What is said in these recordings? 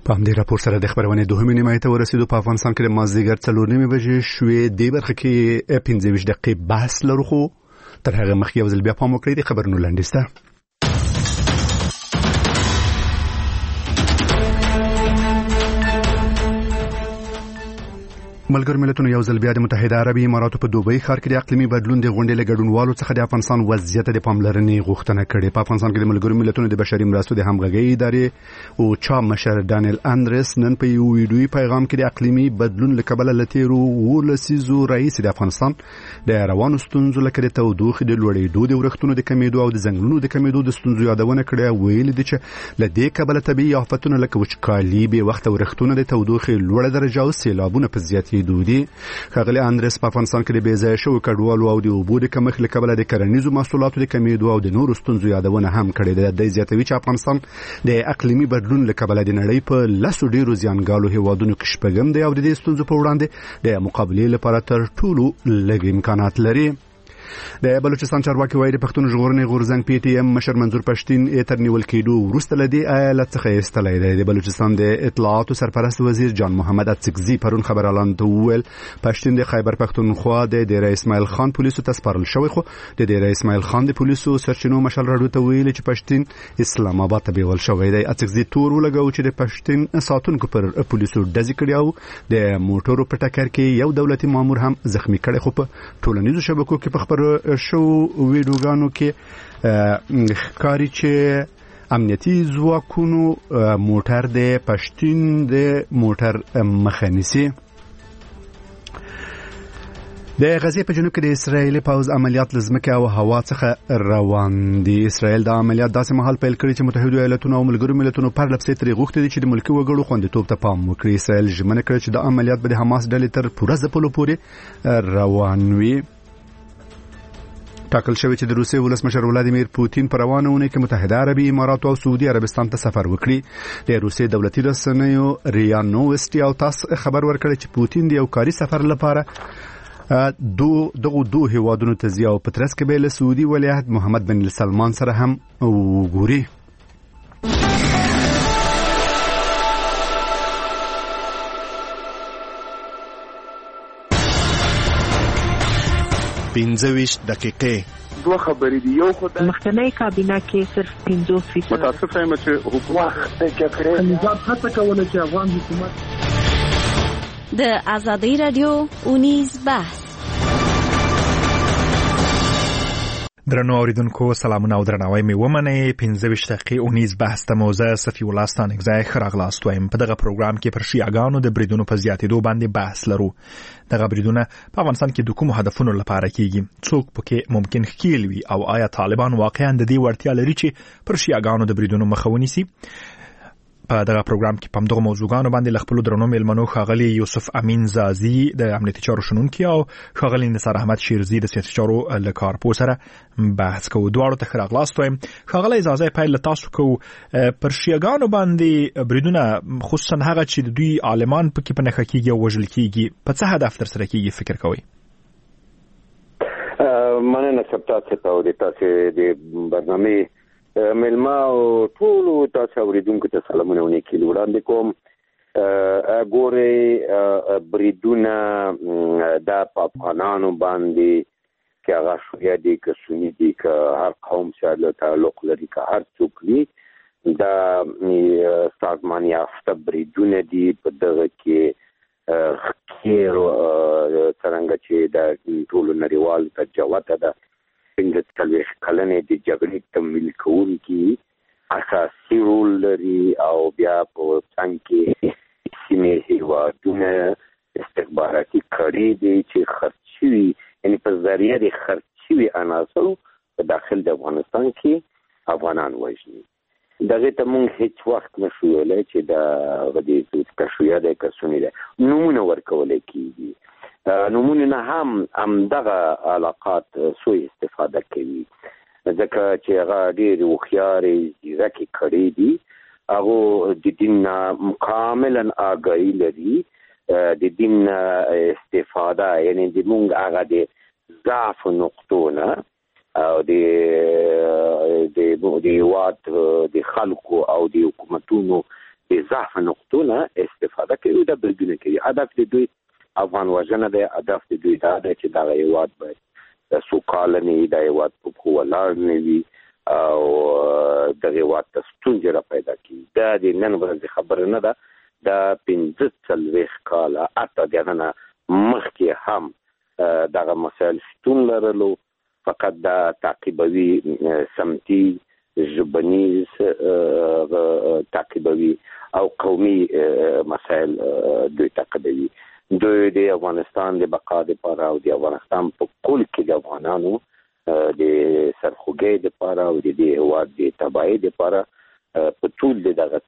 په همدې راپور سره د خبرونې دوهمې نیمایي ته ورسېدو. په افغانستان کې د مازدیګر 4:30 بجې شوې. دې برخه کې 15 دقیقې بحث لرو، خو تر هغه مخکې یو ځل بیا پام وکړئ د خبرونو لنډیز ته. ملګرو ملتونو یو ځل بیا د متحده عربي اماراتو په دوبۍ ښار کې د اقلیمي بدلون د غونډې له ګډونوالو څخه د افغانستان وضعیت د پاملرنې غوښتنه کړې. په افغانستان کې د ملګرو ملتونو د بشري مرستو د همغږۍ ادارې او چا مشر ډانیل اندرس نن په یو ویډیوي پیغام کې د اقلیمي بدلون له کبله لتیرو ولسیزو رئیس د افغانستان د روانو ستونزو لکه د تودوخې د لوړېدو، د ورښتونو د کمیدو او د ځنګلونو د کمیدو د ستونزو یادونه کړې. ویل دي چې له دې کبله طبيعي آفتونه لکه وچکالي، بې وخته ورښتونه، د تودوخې لوړه درجه او سیلابونه په زیاتېدو دي. ښاغلي اندرس په افغانستان کې د بې ځایه شویو کډوالو او د اوبو د کمښت له کبله د کرنیزو محصولاتو د کمیدو او د نورو ستونزو یادونه هم کړې ده. د زیاتوي چې افغانستان د اقلیمي بدلون له کبله د نړۍ په لاسو ډیرو زیانګالو هیوادونو کې شپږم دی او د دې ستونزو په وړاندې د مقابلې لپاره تر ټولو لږ امکانات لري. د بلوچستان چارواکي وایي د پښتون ژغورنې غورځنګ پی ټی ایم مشر منظور پښتين تر نیول کېدو وروسته لدی ایالت څخه ایستلای دی. د بلوچستان د اطلاعات سرپرست وزیر جان محمد اڅکزي پرون خبرالان ته وویل پښتين د خیبر پښتونخوا د ډیر اسماعیل خان پولیسو ته سپارل شوی، خو د ډیر اسماعیل خان د پولیسو سرچینو مشال راډیو ته ویل چې پښتين اسلام آباد ته بیول شوی دی. اڅکزي تور ولګاو چې د پښتين ساتونکو پر پولیسو ډزې کړي او د موټرو په ټکر کې یو دولتي مامور هم زخمی کړي. خو په ټولنیزو شبکو کې په شو ویډیوګانو کې ښکاري چې امنیتي ځواکونو موټر د پښتين د موټر مخه نیسي. د غزې په جنوب کې د اسرایلي پوځ عملیات لزمکه او هوا څخه روان دي. اسرایل د عملیات داسې مهال پیل کړی چې متحده ایالاتونو او ملګرو ملتونو پر لپسې ترې غوښتي دي چې د ملکي وګړو خوندیتوب ته پام وکړي. اسرایل ژمنه کړې چې د عملیات به د حماس ډلې تر پوره ځپلو پورې روان وي. ټاکل شوی چې د روسیې ولسمشر ولادیمیر پوتین په روانه اونۍ کې متحده عربي امارات او سعودي عربستان ته سفر وکړي. د روسیې دولتي رسنیو ریا نووسټي او تاس خبر ورکړی چې پوتین د یو کاري سفر لپاره دغه دوه هیوادونو ته ځي او په ترڅ کې به له سعودي ولیعهد محمد بن سلمان سره هم وګوري. پنځويش دقیقې دوه خبرې دی. یو خدای مخکنی کابینه کې صرف 50% متاسف یم چې حکومت نظام هڅه کوله چې افغان حکومت د ازادي رادیو اونیز بحث. درنو اوریدونکو سلامونه او درناوی مې ومنئ. 15 دقیقې اونیز بحث ته موزه صفی الله ستانکزی خراغلاست وایم. په دغه پروګرام کې پر شیعاګانو د بریدونو په زیاتېدو باندې بحث لرو. دغه بریدونه په افغانستان کې د کومو هدفونو لپاره کیږي؟ څوک پکې ممکن ښکیل وي او آیا طالبان واقعا د دې وړتیا لري چې پر شیعاګانو د بریدونو مخه ونیسي؟ په دغه پروګرام کې په دغه موضوعګانو باندې ل خپل درنو مېلمنو ښاغلي یوسف امین زازي د امنیتي چارو شنونکي او ښاغلي نثار احمد شیرزي د سیاسي چارو له کارپوه سره بحث کوو. دواړو ته ښه راغلاست وایم. ښاغلی زازي پیل له تاسو کوو. پر شیعاګانو باندې بریدونه خصوصا هغه چې د دوی عالمان پکې په نښه کېږي او وژل کېږي په څه هدف ترسره کېږي فکر کوئ؟ مننه سپتاسو ته او د تاسو د برنامه ملما او ټول تاسو اوریدونکو ته سلامونه ونیکي وړاندې کوم. ګورې بریدونه د افغانانو باندې چې هغه شویا دي که سني دي که هر قوم سره تعلق لري که هر څوک وي دا سازمان یافته بریدونه دي. په دغه کې خیر څنګه چې د ټول نړیوال تجربه ده 15 کلنې د جګړې تمویل کوونکي اساسي رول لري او بیا په څنګه کې سیمه هیوادونه استخباراتي کړي دي چې خرچوي یعنی په ذریعہ د خرچوي عناصر په داخل د افغانستان کې افغانان وژني. دغه ته مونږ هیڅ وخت نشو ویلای چې دا غدي کشویا د کسونی ده نمونه ورکول کیږي. نمونه نه هم دغه علاقات سوء استفاده کوي ځکه چې هغه ډېر وخیاري ځکه کړي دي. هغه د دین کاملا آگاهی لري د دین استفاده یعنی د مونږ هغه د ضعف نقطونه او د واد د خلکو او د حکومتونو ضعف نقطونه استفاده کوي د بریدونه کوي. هدف د دوی افغان وژنه ده، هدف د دوی دا ده چې دا هیواد باید د سوکاله نه وي، د هیواد په پښو ولاړ نه وي او د هیواد ته ستونزې را پیدا کړي. دا د نن ورځې خبره نه ده، د 45 کاله اته دغه مخکې هم دغه مسایل شتون لرلو، فقط دا تعقیبوي سمتي ژبنیز تعقیبوي او قومي مسایل دوی تعقیبوي. دوی د افغانستان د بقا لپاره او د افغانستان په کل کې د افغانانو د سرخوږۍ لپاره او د هیواد د تباهۍ لپاره په ټول دغه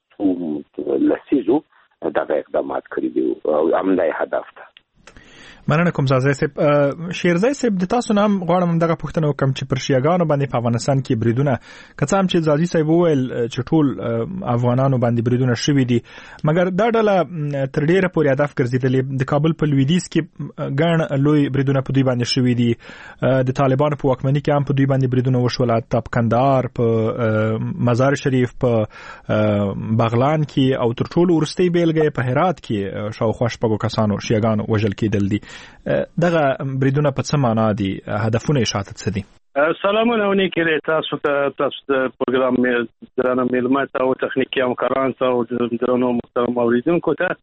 لسیزو دغه اقدامات کړي دي او همدای هدف ده. مننه کوم زازای صاحب. شیرزای صاحب د تاسو نام غواړم دغه پوښتنه وکم چې پر شیعاګانو باندې په افغانستان کې بریدونه کڅام چې زازي صاحب وویل چې ټول افغانانو باندې بریدونه شوي دي، مګر دا ډله تر ډیره پورې هدف ګرځیدلې. د کابل په لویدیځ کې ګڼ لوی بریدونه په دوی باندې شوي دي، د طالبانو په واکمنۍ کې هم په دوی باندې بریدونه وشول، په کندهار، په مزار شریف، په بغلان کې او تر ټولو وروستۍ بیلګه په هرات کې شاوخوا شپږو کسانو شیعاګانو وژل کېدل دي. دغه بریدونه په څه معنا دي؟ هدفونه یې شاته څه دي؟ سلامونه ونیکې تاسو د پروګرام درنه ملمت او تخنیکی همکاران ته او درنو محترم اوریدونکو ته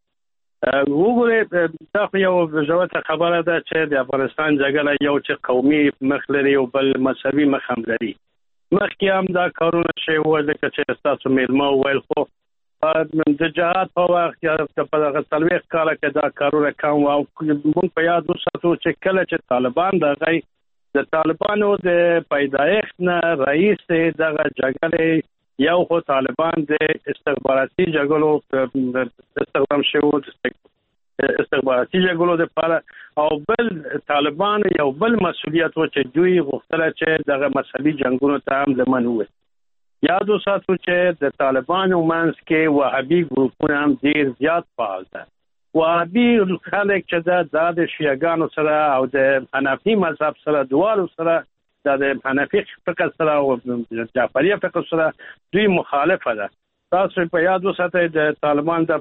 وګورئ. دا یو ژوره خبره ده چې د افغانستان جګړه یو چې قومي مخ لري او بل مذهبي مخ هم لري. مخکې هم دا کارونه شوي وو لکه چې تاسو ملما وویل، خو د جهاد په وخت یا په دغه 40 کاله کې دا کارونه کوم او موږ په یاد وساتو چې کله چې طالبان د طالبانو د پیدایښت نه رئیس دغه جګړې یو خو طالبان د استخباراتي جګړو استخدام شوی استخباراتي جګړو لپاره، او بل طالبان یو بل مسؤلیت و چې دوی غوښتل چې دغه مذهبي جنگونو ته هم لمن وي. یاد وساتو چې د طالبانو منځ کې وهابي ګروپونه هم ډیر زیات فعال دي. وهابي خلک چې د شیعاګانو سره او د حنفي مذهب سره دوالو سره د حنفي فقه سره او جعفریه فقه سره دوی مخالفه ده. تاسو په یاد وساتئ د طالبان د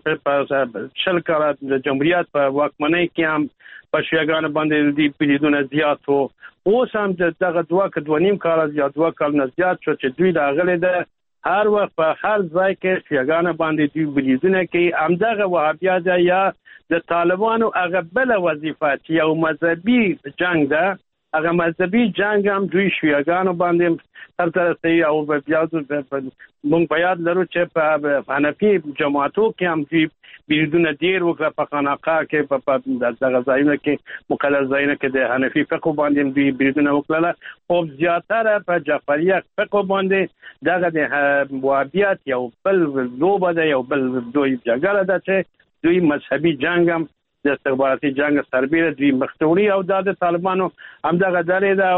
40 کاله د جمهوریت په واکمنۍ کې هم په شیعاګانو باندې د بریدونه زیات وو. اوس هم دغه 2.5 کاله یا 2 کال نه زیات شو چې دوی راغلي ده هر وخت په هر ځای کې شیعاګانو باندې دوی بریدونه کوي. همدغه وهابیا ده یا د طالبانو هغه بل وظیفه چې یو مذهبي جنگ ده، هغه مذهبي جنگ هم دوی شیعاګانو باندې ترته او بیا موږ بیان لرو چې په حنفي جماعتو کې هم دوی بریدونه ډیر وکړه، په خانقاه کې په دغه ځایونو کې مقدس ځایونو کې د حنفي فقه باندې دوی بریدونه وکړه، او زیاتره په جعفریه فقه باندې دغه د وهابیت یو بل لوبه ده، یو بل دوی جګړه ده چې دوی مذهبي جنگ هم د استخباراتي جنگ سربېره دوی مختوري او د طالبانو همدغه درې ده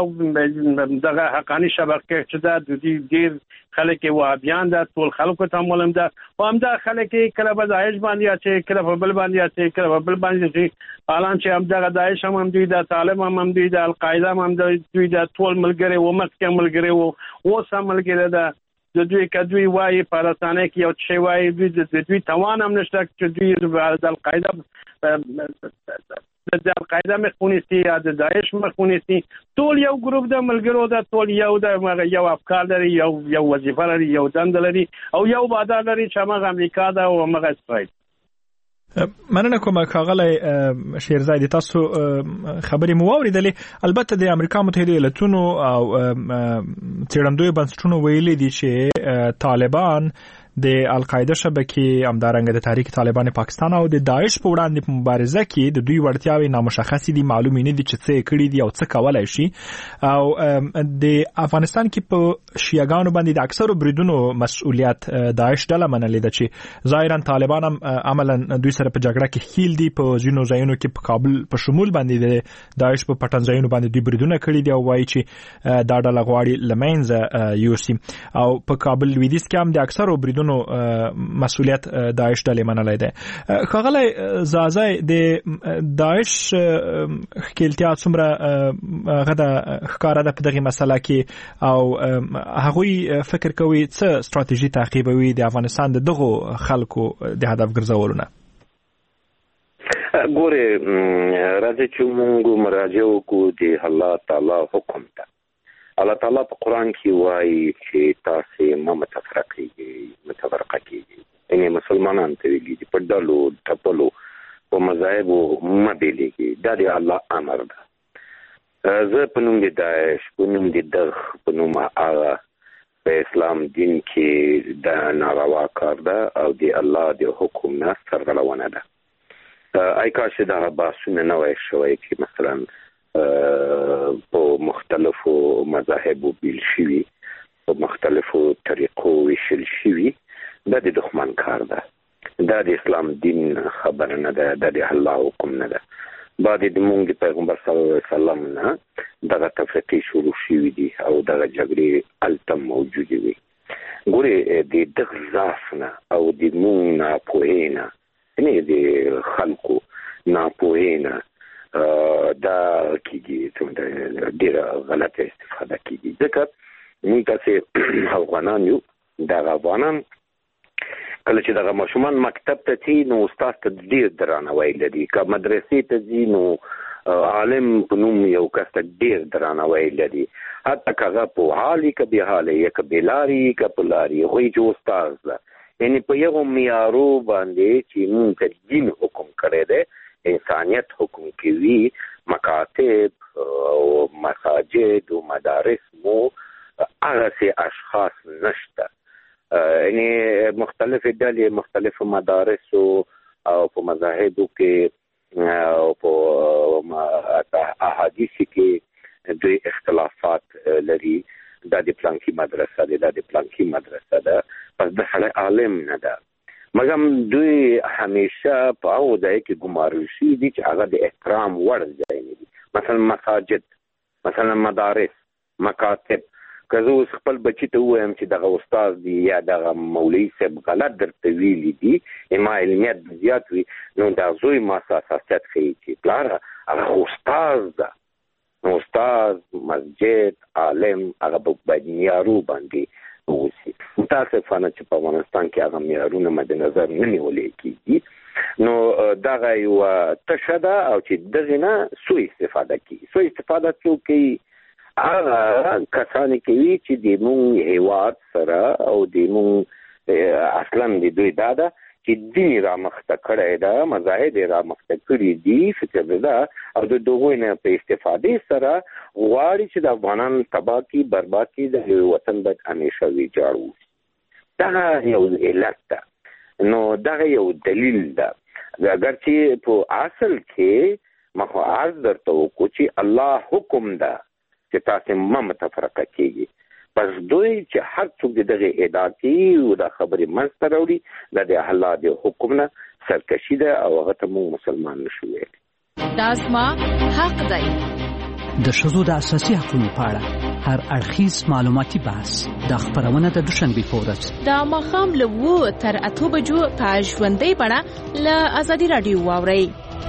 دغه حقاني شبکه چې د دوی ډیر خلک وهابیان ده، ټول خلکو ته معلوم ده، او همدا خلک کله په داعش باندې چې کله په بل باندې چې کله په بل باندې چې حالان چې همدغه داعش هم دوی د طالب هم دوی د القاعده هم دوی د ټول ملګری و مکه ملګری و اوس هم ملګری ده. د دوی کدوی وایي په رسانه کې یو شی وایي دوی توان هم نشته چې دوی د القاعده مخونیسي یا د داعش مخونیسي. ټول یو ګروپ د ملګرو ده، ټول یو افکار لري، یو وظیفه لري، یو دند لري او یو بادار لري چې هغه امریکا ده او هغه اسرائیل. مننه کوم کاغلی شیرزای، تاسو خبرې مو واوریدلې. البته د امریکا متحده ایالاتونو او څېړندوی بنسټونو ویلي دي چې طالبان د القاعده شبکې همدارنګه د تحریک طالبان پاکستان او د داعش په وړاندې په مبارزه کې د دوی وړتیاوې نامشخصې دي، معلومې نه دي چې څه کړي دي او څه کولای شي. او د افغانستان کې په شیعاګانو باندې د اکثرو بریدونو مسؤلیت داعش ډله منلې ده چې ظاهرا طالبان هم عملا دوی سره په جګړه کې ښکیل دي. په ځینو ځایونو کې په کابل په شمول باندې د داعش په پټن ځایونو باندې دوی بریدونه کړي دي او وایي چې دا ډله غواړي له منځه یوسي. او په کابل لویدیځ کې هم د اکثرو بریدونو بریدونو مسؤلیت داعش ډلې منلای دی. ښاغلی زازای د داعش خپلتیا څومره غدا ښکارا ده په دغه مسله کې او هغوی فکر کوي څه ستراتیژي تعقیبوي د افغانستان دغه خلکو د هدف ګرځولونه؟ ګوره راځي چې موږ مراجعه وکړو د الله تعالی حکم ته. الله تعالی په قرآن کې وایي چې تاسو متفرقه کیږي، یعنی مسلمانان ته ویلي دي په ډلو ټپلو په مذاهب مبیلېږي. دا د الله امر ده. زه په نوم د داعش، په نوم د دغ، په نوم هغه په اسلام دین کې دا ناروا کار ده او د الله د حکم نه سرغړونه ده. ای کاش دا بحثونه نه وای شوی چې مثلا په مختلفو مذاهبو بیل شوي، په مختلفو طریقو ویشل شوي. دا د دښمن کار ده. دا د اسلام دین خبره نه ده، دا د الله حکم نه ده. بعد د مونږ د پیغمبر صلی الله علیه وسلم نه دغه تفریقې شروع شوي دي او دغه جګړې هلته موجودې وي. ګورې د دغه ضعف نه او د مونږ ناپوهۍ نه، یعنې د خلکو ناپوهۍ نه دا کېږي، ډېره غلطه استفاده کېږي. ځکه مونږ تاسې افغانان یو. دغه افغانان کله چې دغه ماشومان مکتب ته ځي نو استاد ته ډېر درناوی لري، که مدرسې ته ځي نو عالم په نوم یو کس ته ډېر درناوی لري، حتی که هغه پوهالي که بېحاله یا که بېلاري که په لاري، هغوی چې استاد ده. یعنې په یو معیارو باندې چې مونږ ته دین حکم کړی دی، انسانیت حکم کوي، مکاتب او مساجد او مدارس مو هغسې اشخاص نشته. یعنی مختلفې ډلې مختلفو مدارسو او په مذاهبو کې او په احادیثو کې دوی اختلافات لري. دا د پلانکي مدرسه ده، دا د پلانکي مدرسه ده، پس د سړی عالم نه ده. مګر دوی همیشه په هغو ځای کې ګمارل شوي دي چې هغه د احترام وړ ځای نه دي. مثلا مساجد، مثلا مدارس، مکاتب. که زه اوس خپل بچي ته ووایم چې دغه استاد دی یا دغه مولوي صاحب غلط درته ویلي دي، ما علمیت زیات وي، نو دا زوی ما حساسیت ښیي چې پلاره هغه استاد ده. نو استاد، مسجد، عالم هغه باید معیارو باندې اوسي. متاسفانه چې په افغانستان کې هغه معیارونه مد نظر نه نیولې کېږي. نو دغه یوه تشه ده او چې دغې نه سوء استفاده کېږي. سوء استفاده څوک کوي؟ هغه کسان کوي چې د مونږ هیواد سره او د مونږ اصلا د دوی دا ده چې دین رامخته کړی ده، مذاهب رامخته کړي دي، فکر ده او د دغوی نه په استفادې سره غواړي چې د افغانان تباه کړي، برباد کړي، د وطن باید همیشه ویجاړ وي. دغه یو علت ده. نو دغه یو دلیل ده. اگر چې په اصل کې ما خو عرض درته وکړو چې الله حکم ده چې تاسو متفرقه کیږي. پس دوی چې هر څوک دغه ادعا کوي او د خبرې منځته راوړي، دا د الله د حکم نه سرکشي ده او هغه ته موږ مسلمان نشو ویلی. دا زما حق دی. د ښځو د اساسي حقوقو په اړه هر اړخیز معلوماتي بحث د خبرونه د دوشنبې په ورځ د ماښام له 7 تر 8 بجو په ژوندۍ بڼه له ازادي راډیو واورئ.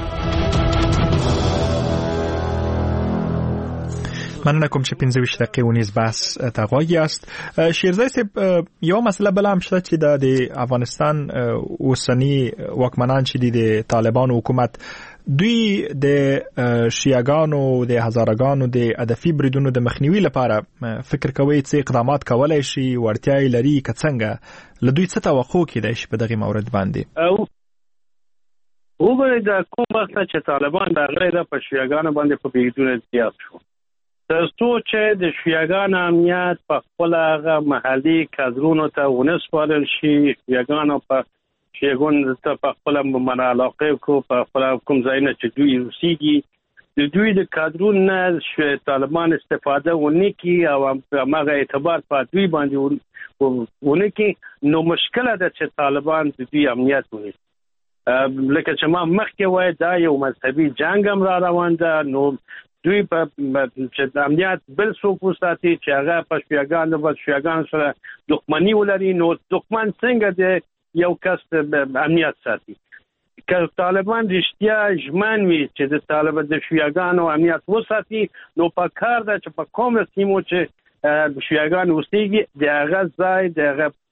مننه کوم چې 15 دقیقې ونیز بحث ته غوږ یاست. شیرزای صاحب، یو مسله بل هم شته چې د افغانستان اوسنی واکمنان چې د طالبان حکومت دوی د شیعاګانو د هزارګانو د هدفي بریدونو د مخنیوي لپاره فکر کوي چې اقدامات کولای شي، ورتیاي لري که څنګه، له دوی څه توقع کېدای شي په دغه مورد باندې؟ وګورئ دا کوم وخت چې طالبان راغلي ده په شیعاګانو باندې په بریدونه زیات شو. تر څو چې د شیعاګانو امنیت په خپل هغه محلي کادرونو ته ونه سپارل شي، شیعاګانو په شیعاګانو ته په خپل علاقه کو په خپل کوم ځایونه چې دوی اوسېږي، د دوی د کادرونو نه طالبان استفاده ونه کړي او هغه اعتبار په دوی باندې ونه کړي، نو مشکله ده چې طالبان د دوی امنیت ونیسي. لکه چې ما مخکې وای دا یو مذهبي جنگ هم را روان ده. نو دوی په چې امنیت بل څوک وساتي چې هغه په شیعاګانو سره دښمني ولري، نو دښمن څنګه د یو کس امنیت ساتي؟ که طالبان رښتیا ژمن وي چې د طالبان د شیعاګانو امنیت وساتي، نو په کار ده چې په کوم سیمو چې شیعاګان اوسېږي د هغه ځای د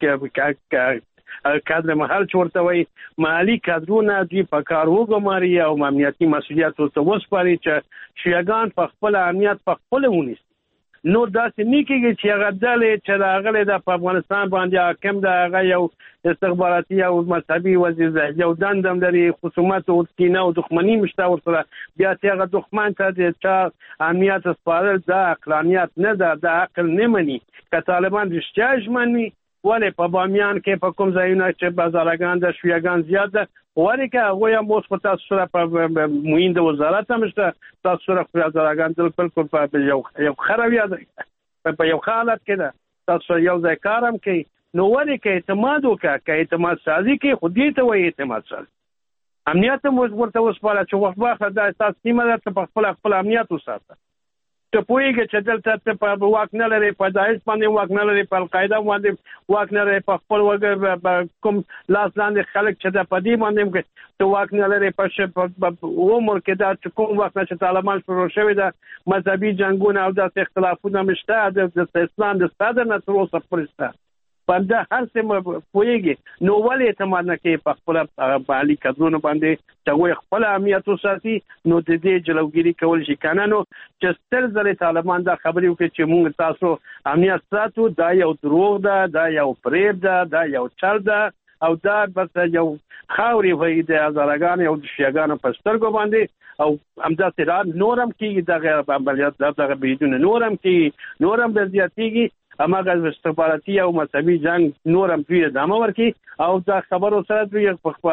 هغه کادر محل چورته وي مالی کادرونه دوی په کار وګماري او امنیتي مسؤلیت ورته وسپاري چې شیعاګان په خپل امنیت په خپل ونیسي. نو داسې نه کېږي چې هغه ډلې چې راغلي د په افغانستان باندې حاکم ده هغه یو استخباراتي او مذهبي وزیر یو دندم لري، خصومت او کینه او دښمني مشته ورسره، بیا چې هغه دښمن ته د چا امنیت سپارل دا عقلانیت نه ده، دا عقل نه مني. که طالبان رښتیا ژمن وي ولې په بامیان کې په کوم ځایونه چې بازارګان د شیعاګان زیات ده ولې که هغوی هم اوس په تاسو سره په معین د وزارت هم شته، تاسو سره بازارګان بالکل په یو خرویه ده، په یو حالت کې ده، تاسو سره یو ځای کار هم کوي. نو ولې که اعتماد وکړه، که اعتماد سازي کوي خو دې ته وایي اعتماد سازي. امنیت هم ورته وسپاره چې وخت واخله دا تاسو سیمه ده ته په خپل امنیت وساته. ته پوهېږي چې دلته ته په واک نه لرې، په داعش باندې واک نه لرې، په القاعده باندې واک نه لرې، په خپل کوم لاس لاندې خلک چې د په دې باندې ته واک نه لرې، په عمر کې دا چې کوم وخت نه چې طالبان شروع شوي ده مذهبي جنګونه او داسې اختلافونه هم شته د اسلام د صدر نه تر اوسه پورې شته، په همدا هر څه پوهېږي. نو ولې اعتماد نه کوي په خپله محلي کادرونو باندې چې هغوی خپل امنیت وساتي؟ نو د دې جلوګیري کول شي که نه، نو چې ستر ځلې طالبان دا خبرې وکړي چې موږ تاسو امنیت ساتو، دا یو دروغ ده، دا یو فریب ده، دا یو چل ده او دا بس یو خاورې وایي د هزارګانو او د شیعاګانو په سترګو باندې، او همداسې نور هم کېږي دغه عملیات دغه بریدونه نور هم کېږي، نور هم زیاتېږي. هماغه استخباراتي او مذهبي جنګ نور هم دوی ادامه ورکړي او دا خبرو سره دوی په خپل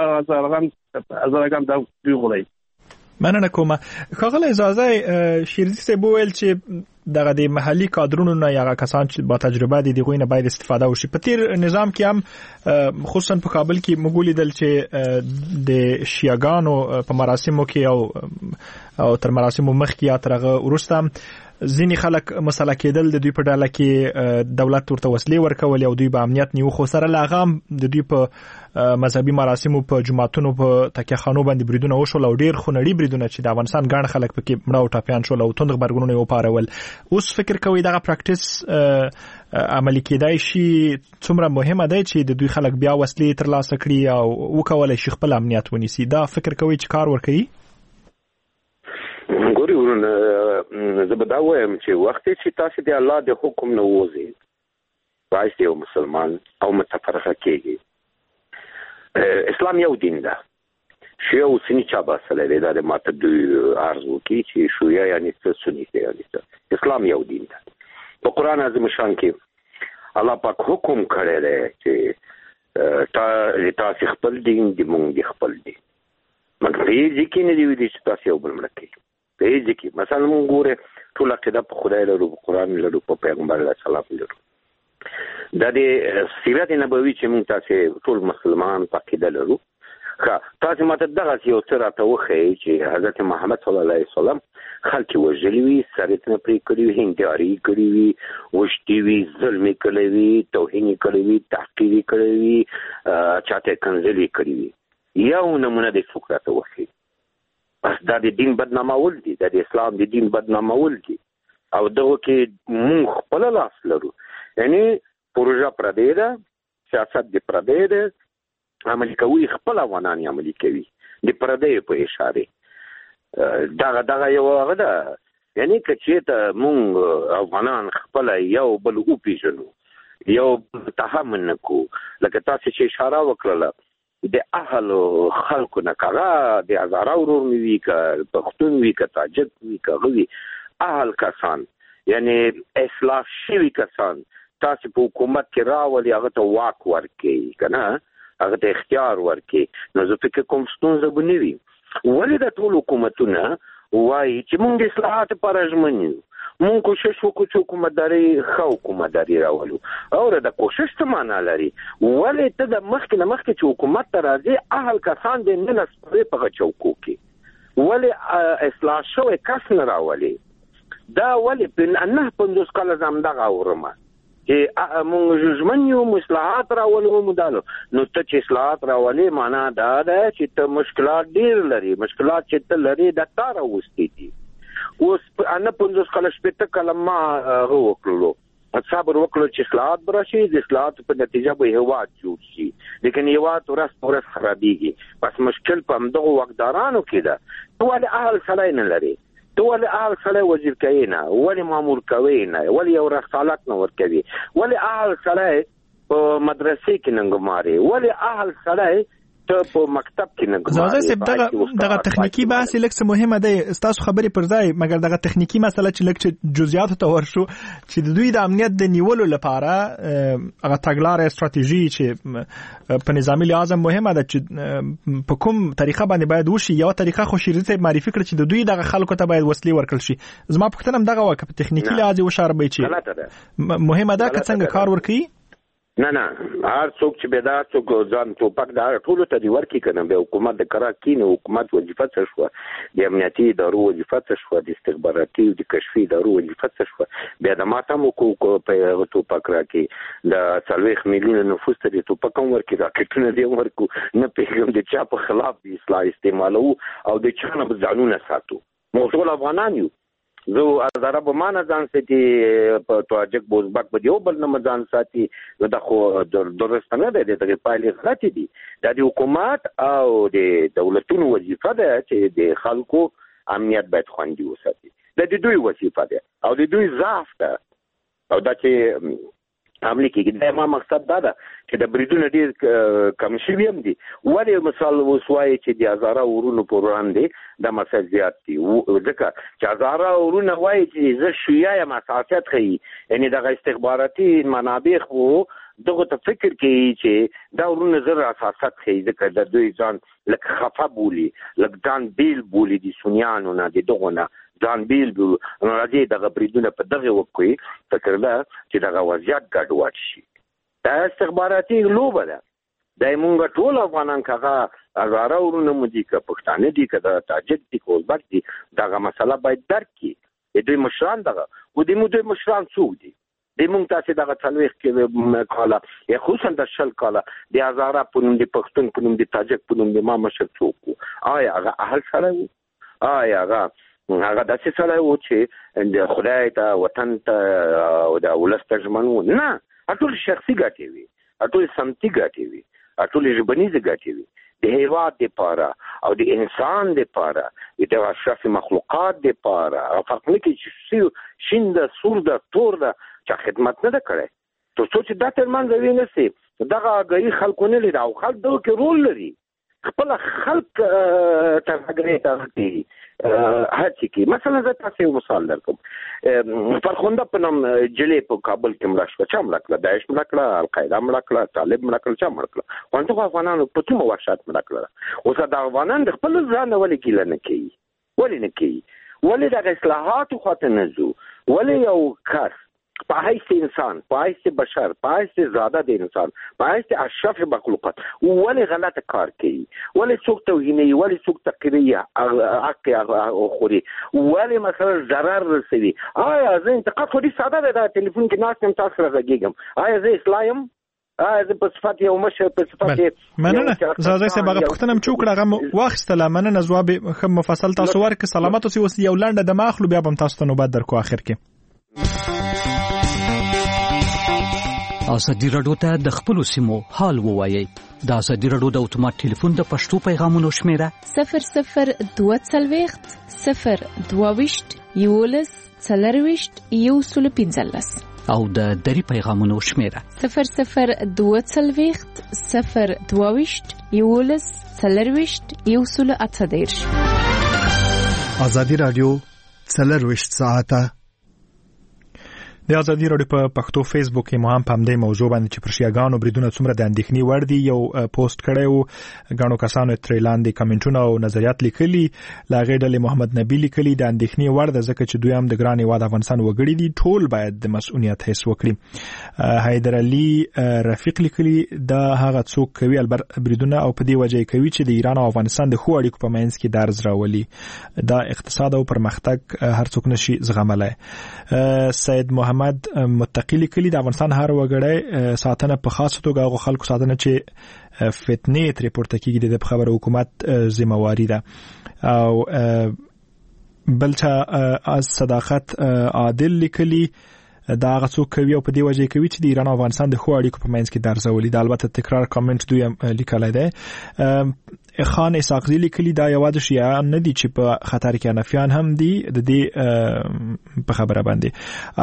هزارګان دا دوی غولوي. مننه کوم. ښاغلی اجازه شیرزي صاحب وویل چې دغه د محلي کادرونو نه یا کسان چې با تجربه دي دغه نه باید استفاده وشي. په تیر نظام کې هم خصوصا په کابل کې موږ لیدل چې د شیعاګانو په مراسمو کې او تر مراسمو مخکې یا ترغه وروسته ځینې خلک مسله کېدل د دوی په ډله کې دولت ورته وسلې ورکول او دوی به امنیت نیو، خو سره لا غام د دوی په مذهبي مراسمو په جماعتونو په تکیهخانو باندې بریدونه وشول او ډیر خونړي بریدونه چې د افغانستان ګڼ خلک پکې مړه او ټاپیان شول او توند غبرګونونه یې وپارول. اوس فکر کوي دغه پریکټیس عملي کېدای شي څومره مهمه ده چې د دوی خلک بیا وسلې ترلاسه کړي او وکولای شي خپل امنیت ونیسي؟ دا فکر کوي چې کار ورکوي؟ ګوري ورونه زه به دا وایم چې وخت چې تاسو د الله د حکم نه وځئ باید یو مسلمان او متفرقه کېږي. اسلام یو دین ده، شیعه او سني چا باسله دی، دا د ماته دوی عرض وکړي چې شیعه یعنی څه، سني یعنی څه. اسلام یو دین ده. په قرآن عظیم شان کې الله پاک حکم کړی دی چې تاسو خپل دین دی، مونږ دی خپل دین، مګر یې ځکه نه دی ویلي چې تاسو یو بل مړه کړئ. په دې کې مثلا موږ ګوره ټول عقیده په خدای لرو، په قرآن لرو، په پیغمبر علیه السلام لرو. دا د سیرت نبوي چې موږ تاسو ټول مسلمان په عقیده لرو. تاسو ماته دغه یو څه راته وښیئ چې حضرت محمد صلی الله علیه وسلم خلک وژلي وي، سرتونه پرې کړي وي، هنداري کړي وي، وشتي وي، ظلم کړی وي، توهین کړی وي، تحقیر کړی وي، چاته کنځلي کړی وي. یو نمونه د څوک راته وښیئ. بس دا د دین بدنامول دي، دا د اسلام د دین بدنامول دي او دغه کې مونږ خپل لاس لرو. یعنی پروژه پردی ده، سیاست د پردی ده، عملي کوي خپل افغانان عملي کوي د پردی په اشاره. دغه یو هغه ده، یعنی که چېرته مونږ افغانان خپل یو بل وپېژنو، یو تحمل نه کوو، لکه تاسو چې اشاره وکړله د اهل خلکو نه کاغه د هزاره ورور وي، که پښتون وي، که تاجک وي، که غوي اهل کسان، یعنی اصلاح شوي کسان تاسو په حکومت کې راولي، هغه ته واک ورکړي که نه، هغه ته اختیار ورکړي. نو زه فکر کوم ستونزه به نه وي. ولې د ټول حکومتونه وایي چې موږ د اصلاحات لپاره ژمن یو، مونږ کوشش وکړو چې حکومتداري ښه حکومتداري راولو. او د کوشش څه معنا لري؟ ولې ته د مخکې نه مخکې چې حکومت ته راځې اهل کسان دې نه نسپړې په هغه چوکو کې، ولې اصلاح شوی کس نه راولې؟ دا ولې په 9 کال زمدغه اورمه چې موږ ژمن یو مصلحات راولو مدالو نو ته چې اصلاحات راولې معنا دا ده چې ته مشکلات ډیر لري مشکلات چې ته لري د تار اوستي دي اوس انا 15 کال شپته کلمه وکړو صبر وکړو چې اصلاحات براشي د اصلاحات په نتیجه به هواد جوړ شي لیکن هواد ورځ خرابېږي پس مشکل په همدغه وقدارانو کې ده ټول اهل سړی نه لري ټول اهل سړی وزیر کوي نه ولی مامور کوي نه ولی یو رسالت نه ورکوي ولی اهل سړی په مدرسې کې ننګماري ولی اهل سړی ته په مکتب کې ننګماري زه دغه تخنیکی بحث لکه مهمه ده تاسو خبرې پر ځای مګر دغه تخنیکی مسله چې لکه جزئیات ته ورشو چې د دوی د امنیت د نیولو لپاره هغه تګلارې استراتیژي چې په نظامی لحاظ مهمه ده چې په کوم طریقه باندې باید وشي یو طریقه خو شریته معرفي کړ چې د دوی دغه خلکو ته باید وسلې ورکړل شي زما پوښتنه هم دغه وکړه په تخنیکی لحاظ وشاره به چې مهمه ده که څنګه کار ورکړي نه هر څوک چې به دا څوک ځان ټوپک دا ټول ته دی ورکی کنه به حکومت د قرار کینه حکومت وظیفه څه شو د امنیتي ادارو وظیفه څه شو د استخباراتي او د کشفي ادارو وظیفه څه شو بیا د ماته مو کو په ټوپک راکې د 40 میلیون نفوس ته د ټوپک ورکی راکټونه دی ورکو نه پیغام د چا په خلاف د اصلاح استعمالو او د چا نه ځانونه ساتو موږ افغانان یو زه ازاره به ما نه ځان ساتي په تاجک بوزبک به یو بل نه ځان ساتي دا خو درست نه ده د پایلې غلطي دي د حکومت او د دولتونو وظیفه ده چې د خلکو امنیت باید خوندي وساتي د دوی وظیفه ده او د دوی ضعف ده او دا چې عملي کې دا ما مقصد دا ده چې د بریدونو ډیر کم شوي هم دي ولې مثال وسوای چې د هزاره ورونو پر وړاندې د مسایل زیات دي ځکه چې هزاره ورونه وایي چې زه شیعه یم اساسیت ښیي یعنی دغه استخباراتي منابع خو دغه ته فکر کوي چې دا ورونه زر اساسات ښیي ځکه د دوی ځان لکه خفه بولي لکه ځان بیل بولي د سنیانو نه د دغو نه ځان بیل راځي دغه بریدونه په دغه وکوي فکر ده چې دغه وضعیت ګډوډ شي دا استخباراتي لوبه ده د مونږ ټول افغانان کغه هزاره ورونه مودي که پښتانه دي که د تاجک دي که ازبک دي دغه مسله باید درک کړي د دوی مشران دغه و د دوی مشران څوک دي د مونږ تاسې دغه 40 کاله یا خصوصا د 10 کاله د هزاره په نوم د پښتون په نوم د تاجک په نوم د ما مشر څوک آیا هغه اهل سره و آیا هغه داسې سړی و چې د خدای ته وطن ته او د ولس ته ژمن و نه ټول شخصي ګټې وي ټول سمتي ګټې وي ټول ژبنیزې ګټې وي د هیواد دپاره او د انسان دپاره د اشرف مخلوقات دپاره فرق نه کوي چې شین ده سور ده تور ده چا خدمت نه ده کړی تر څو چې دا ترمنځ وي نه سي دغه اګاهي خلکو نه لري او خلک دغه کې رول لري خپل خلق ترګری تاغتي هڅه کی مثلا زه تاسو یو مثال درکوم فرخنده په نوم جلې په کابل کې مړ شو چا مړ کړ داعش مړ کړ القاعده مړ کړ طالب مړ کړ چا مړ کړ وانته افغانانو په کومه وحشت مړ کړ اوس دا افغانان د خپل ځان ولې کېل نه کوي ولې نه کوي ولې د اصلاحات خاطر نه زو ولې یو کار په حیث انسان په حیث بشر په حیث زاده د انسان په حیث اشرف مخلوقات ولې غلط کار کوي ولې څوک توهیني ولې څوک تقریه حق خوري ولې مثلا ضرر رسوي آیا زه انتقاد خوري ساده ده د ټلیفون کې ناس هم تاسو راغږم آیا زه اسلایم زه په صفات یو مشه په صفات مننه زه سه باغ پختنم چوکړه غو واخستله مننه جواب خم مفصل تاسو ورک سلامات اوسې وس یو لنډه د ماخلو بیا بم تاسو ته نوبت درکو اخر کې ازادي راډیو ته د خپل سیمو حال ووایي د ازادي راډیو د اتومات ټلیفون د پښتو پیغامونو شمیره 0022 022 یولس څلرويشت یو سل پنځلس او د دری پیغامونو شمیره 0022 022 یولس څلرويشت یو سل اتدیرش ازادي راډیو څلرويشت ساعته د ازادي راډیو په پښتو فیسبوک کې مو هم په همدې موضوع باندې چې پر شیعاګانو بریدونه څومره د اندېښنې وړ دي یو پوسټ کړی و. ګڼو کسانو ترې لاندې کمنټونه او نظریات لیکلي. له هغې ډلې محمد نبی لیکلي د اندېښنې وړ ده ځکه چې دوی هم د ګران هېواد افغانستان وګړي دي، ټول باید د مسؤلیت حس وکړي. حیدر علي رفیق لیکلي دا هغه څوک کوي البته بریدونه او په دې وجه کوي چې د ایران او افغانستان د ښو اړیکو په منځ کې درز راولي. دا اقتصاد او پرمختګ هر څوک نشي زغملی. سید محمد متقی لیکلي د افغانستان هر وګړی ساتنه په خاصه توګه هغو خلکو ساتنه چې فتنې ترې پورته کېږي د خبره حکومت ذمہواري ده. او بل چا از صداقت عادل لیکلي دا هغه څوک کوي او په دې وجه کوي چې د ایران او افغانستان د ښو اړیکو په منځ کې درزولي. دا البته تکرار کامنټ دوی هم لیکلی دی. خان اسحاقزي لیکلي دا یوازې شیعان نه دي چې په خطر کې حنفیان هم دي د دې په خبره باندې.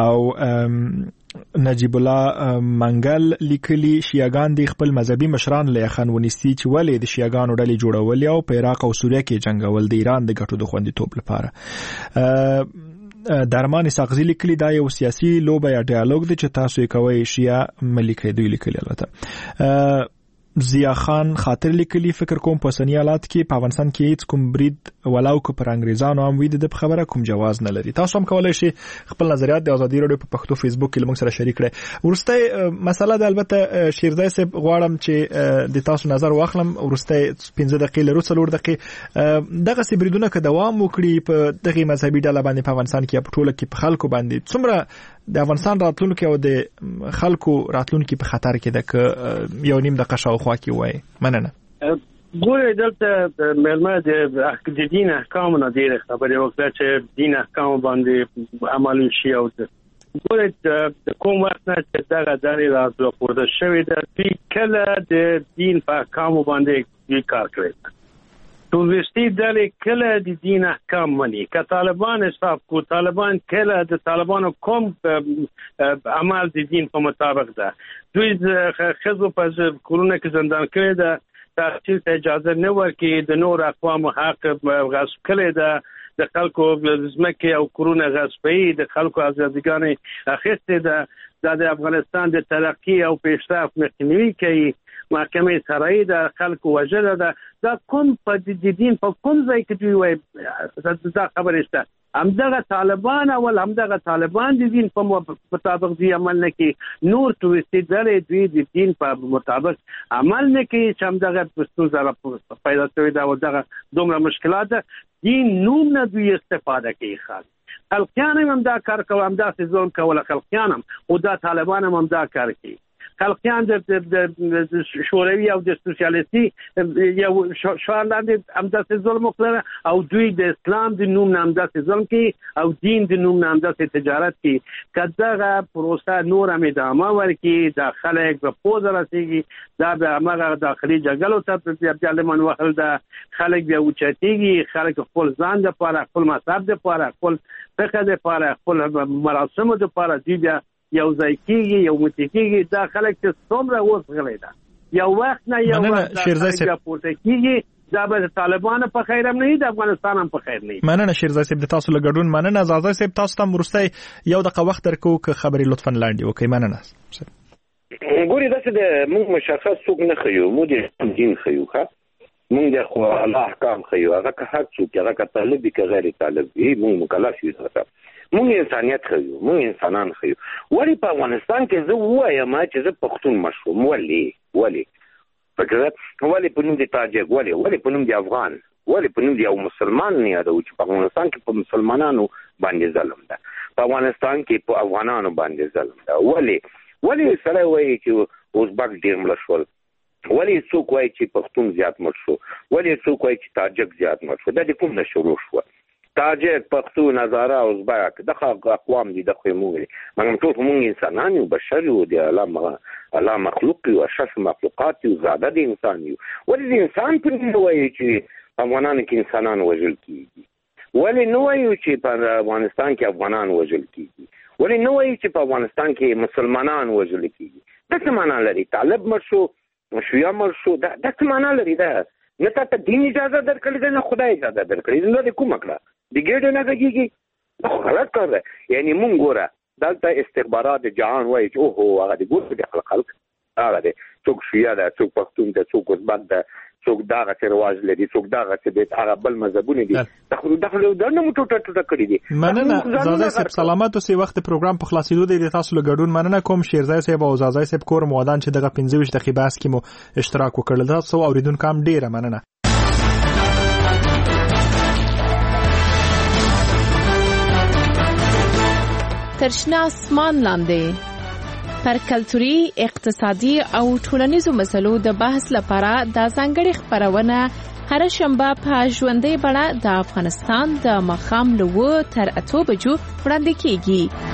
او نجیب الله منګل لیکلي شیعاګان د خپل مذهبي مشران له یخن ونیسي چې ولې د شیعاګانو ډلې جوړول او په عراق او سوریه کې جنگول د ایران د ګټو د خوندیتوب لپاره. درمان اسحاقزي لیکلي دا یو سیاسي لوبه یا ډیالوګ دی چې تاسو یې کوئ شیعه ملیکي دوی لیکلي. البته ضیا خان خاطر لیکلي فکر کوم په اوسني حالات کې په افغانستان کې هیڅ کوم برید ولاو که پر انګریزانو هم وي د خبره کوم جواز نه لري. تاسو هم کولای شئ خپل نظریات د ازادي راډیو په پښتو فیسبوک کې موږ سره شریک کړئ. ورسته مسله د البته شیرزای صاحب غواړم چې د تاسو نظر واخلم. ورسته 15 دقیقې لرو 4 دقیقې دغه سي بریدونه که دوام وکړي په دغه مذهبي ډله باندې په افغانستان کې په ټوله کې په خلکو باندې څومره د افغانستان راتلونکي او د خلکو راتلونکي په خطر کې ده که یو نیم دقیقه شاوخوا کې وایي. مننه. ګورې دلته مېلمه د دین احکامو نه ډېرې خبرې وکړه چې دین احکامو باندې عمل وشي. او ګورې د کوم وخت نه چې دغه ډلې راپورته شوې ده دوی کله د دین په احکامو باندې کار کړی. ټوریستي ډلې کله د دین احکام مني. که طالبان حساب کو طالبان کله د طالبانو کوم عمل د دین په مطابق ده. دوی خزو په کورونه کې زندان کړی ده، تحصیل ته اجازه نه ورکړي، د نور اقوامو حق غصب کړی ده، د خلکو ځمکې او کورونه غصبوي، د خلکو ازادیګانې اخیستې ده. دا د افغانستان د ترقي او پیشرفت مخنیوي کوي. محکمه سرایی د خلکو وجه ده. دا کوم په دین په کوم ځای کې دوی وایي دا خبره شته. همدغه طالبان او همدغه طالبان د دین په مطابق دی عمل نه کوي. نور توریستي ډلې دوی د دین په مطابق عمل نه کوي چې همدغه ستونزه پیدا شوې ده او دغه دومره مشکلات ده. دین نوم نه دوی استفاده کوي. خلقیان هم دا کار کوي، هم دا ظلم کوي. خلقیان هم او دا طالبان هم دا کار کوي. خلقیان د شوروي او د سوسیالیستي یو شان لاندې هم دا ظلم وکړه او دوی د اسلام د نوم نه هم دا ظلم کوي او دین د نوم نه هم دا تجارت کوي. که دغه پروسه نور هم ادامه ورکړي دا خلک په پوزه رسېږي، دا به هماغه داخلي جګړو ته بیا لمن وهل ده. خلک بیا اوچتېږي، خلک خپل ځان دپاره، خپل مذهب دپاره، خپل فقه دپاره، خپل مراسمو دپاره دوی بیا یو ځای کېږي، یو متکېږي. دا خلک چې څومره اوس غلی ده یو وخت نه یو وخت بیا پورته کېږي. دا به د طالبانو په خیر هم نه وي، د افغانستان هم په خیر نه وي. مننه شیرزای صاحب د تاسو له ګډون. مننه زازای صاحب تاسو ته وروستی یو دقیقه وخت درکو که خبرې لطفا لاندې وکړئ. مننه. ګورې داسې د موږ مشخص څوک نه ښیو، موږ د دین ښیو. موږ د خو الله احکام ښیو. هغه که هر څوک هغه که طالب وي که غیر طالب وي موږ مکلف یو. موږ انسانیت ښیو، موږ انسانان ښیو. ولې په افغانستان کې زه ووایم چې زه پښتون مشروم؟ ولې ولې په نوم د تاجک، ولې په نوم د افغان، ولې په نوم د یو مسلمان نه یادو چې په افغانستان کې په مسلمانانو باندې ظلم ده، په افغانستان کې په افغانانو باندې ظلم ده. ولې سړی وایي چې ازبک ډېر مړه شول، ولې څوک وایي چې پښتون زیات مړ شو، ولې څوک وایي چې تاجک زیات مړ شو؟ دا د کوم نه شروع شوه؟ تاجک، پښتون، هزاره، ازبک دغه اقوام دي، دغه موږ مګر ټول موږ انسانان یو، بشر یو، د الله مخلوق یو، اشرف مخلوقات یو، زاده د انسان یو. ولې د انسان په نوم وایي چې افغانانو کې انسانان وژل کېږي؟ ولې نه وایو چې په افغانستان کې افغانان وژل کېږي؟ ولې نه وایو چې په افغانستان کې مسلمانان وژل کېږي؟ دا څه معنا لري؟ طالب مړ شو، شیعه مړ شو، دا څه معنا لري؟ دا نه تا دین اجازه درکړې ده، نه خدای اجازه درکړې ده، نه د کومه کړه د ګېډه نه غږېږي. دا خو غلط کار ده. یعنې مونږ ګوره دلته استخبارات جهان وایي چې اوه هغه د ګوت د خلک هغه دی څوک شیعه ده څوک پښتون ده څوک ازبک ده څوک دغه څه رواج لري څوک دغه څه د هغه بل مذهبونه دي دغه نه مو ټوټه کړی دي. مننه زازای صاحب سلامات اوسئ. وخت پروګرام په خلاصېدو دی تاسو له ګډون مننه کوم. شیرزای صاحب او زازای صاحب کور مودان چې دغه 15 دقیقې بحث کې مو اشتراک وکړل تاسو اوریدونکو هم ډیره مننه. ترشنا اسمان لاندې پر کلتوري، اقتصادي او ټولنیزو مسلو د بحث لپاره د ځانګړي خبرونه هر شنبه په ژوندۍ بڼه د افغانستان د ماښام له 9 تر 8 بجو وړاندې کیږي.